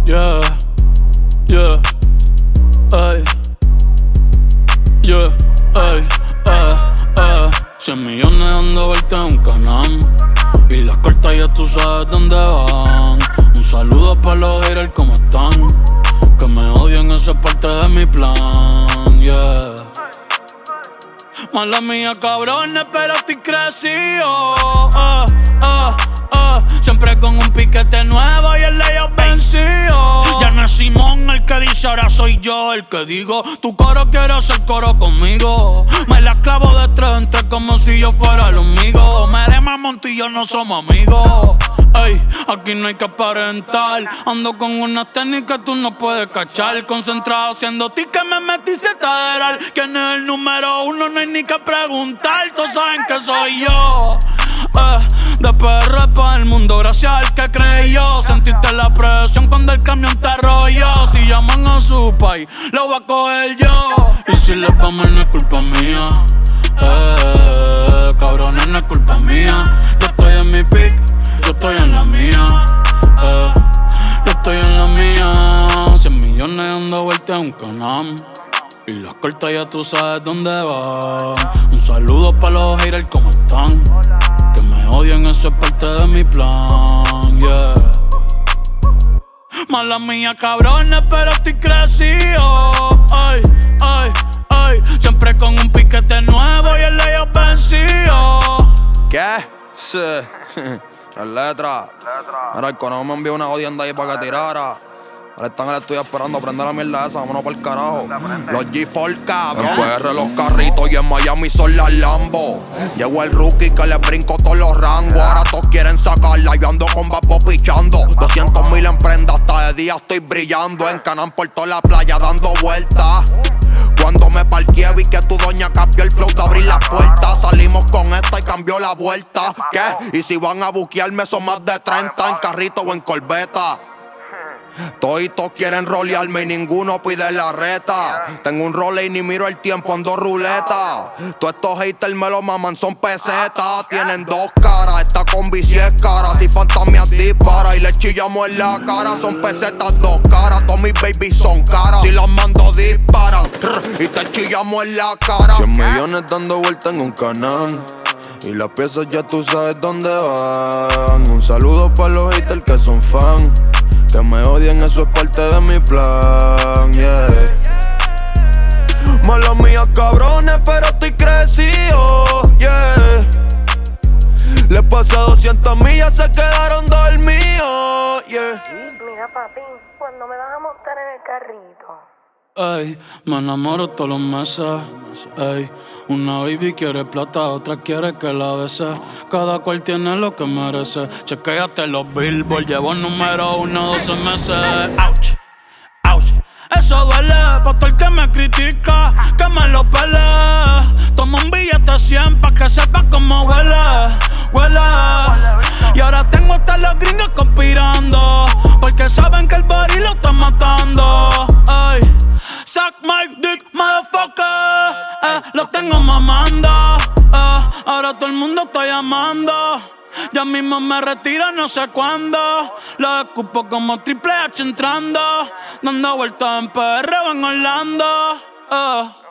Yeah, yeah, ay, yeah, ay, 100 millones dando vueltas en un canal. Y las cartas ya tú sabes dónde van. Un saludo para los haters, ¿cómo están? Que me odian, eso es parte de mi plan, yeah. Mala mía, cabrones, pero estoy crecido. Siempre con un piquete nuevo y el de ellos vencido. Ya no es Simón el que dice, ahora soy yo el que digo. Tu coro quiere hacer coro conmigo. Me la clavo de tres en tres como si yo fuera el amigo. Merema Montillo, no somos amigos. Ey, aquí no hay que aparentar. Ando con una técnica que tú no puedes cachar. Concentrado haciendo ti que me metí cetaderal. ¿Quién es el número uno? No hay ni que preguntar. Todos saben que soy yo. De PR para el mundo, gracias al que creyó. Sentiste la presión cuando el camión te arrolló. Si llaman a su país, lo voy a coger yo. Y si le va mal no es culpa mía. Cabrones, no es culpa mía. Yo estoy en mi pick, yo estoy en la mía. Yo estoy en la mía. 100 millones dando vueltas en un canal. Y las cortas ya tú sabes dónde van. Un saludo para los haters, ¿cómo están? Que me odian, eso es parte de mi plan, yeah. Mala mía, cabrones, pero estoy crecido. Ay, ay, ay. Siempre con un piquete nuevo y el de ellos vencido. ¿Qué? Sí. Las letras. Mira, el conejo me envió una jodienda ahí para que tirara. Ahora están en el estudio esperando, prende la mierda esa, vámonos para el carajo. Los G4, cabrón. En PR los carritos y en Miami son las Lambo. Llegó el rookie que le brinco todos los rangos. Ahora todos quieren sacarla, yo ando con Bapo pichando. 200,000 en prenda, hasta de día estoy brillando. En Canán por toda la playa dando vueltas. Cuando me parqué vi que tu doña cambió el flow de abrir las puertas. Salimos con esta y cambió la vuelta. ¿Qué? Y si van a buquearme son más de 30 en carrito o en corbeta. Toditos quieren rolearme y ninguno pide la reta. Tengo un role y ni miro el tiempo, ando ruleta. Todos estos haters me lo maman, son pesetas. Tienen dos caras, esta combi si es cara. Si fantasmias dispara y le chillamos en la cara. Son pesetas dos caras, todos mis babies son caras. Si las mando disparan y te chillamos en la cara. 100 millones dando vueltas en un canal. Y las piezas ya tú sabes dónde van. Un saludo para los haters que son fan. Que me odien, eso es parte de mi plan, yeah. Mala mía, cabrones, pero estoy crecido, yeah. Les pasé 200 millas, se quedaron dormidos, yeah. Mira, papi, ¿cuándo me vas a montar en el carrito? Ay, me enamoro todos los meses. Ay, una baby quiere plata, otra quiere que la bese. Cada cual tiene lo que merece. Chequéate los billboards, llevo número 1 12 meses. Ouch, ouch, eso duele. Pa' todo el que me critica, que me lo pele. Toma un billete 100 pa' que sepa cómo huele, huele. Y ahora tengo hasta los gringos conspirando, porque saben que el body lo está matando. Ay, suck my dick, motherfucker. Lo tengo mamando. Ahora todo el mundo está llamando. Ya mismo me retiro, no sé cuándo. Lo escupo como Triple H entrando. Dando vueltas en PR o en Orlando.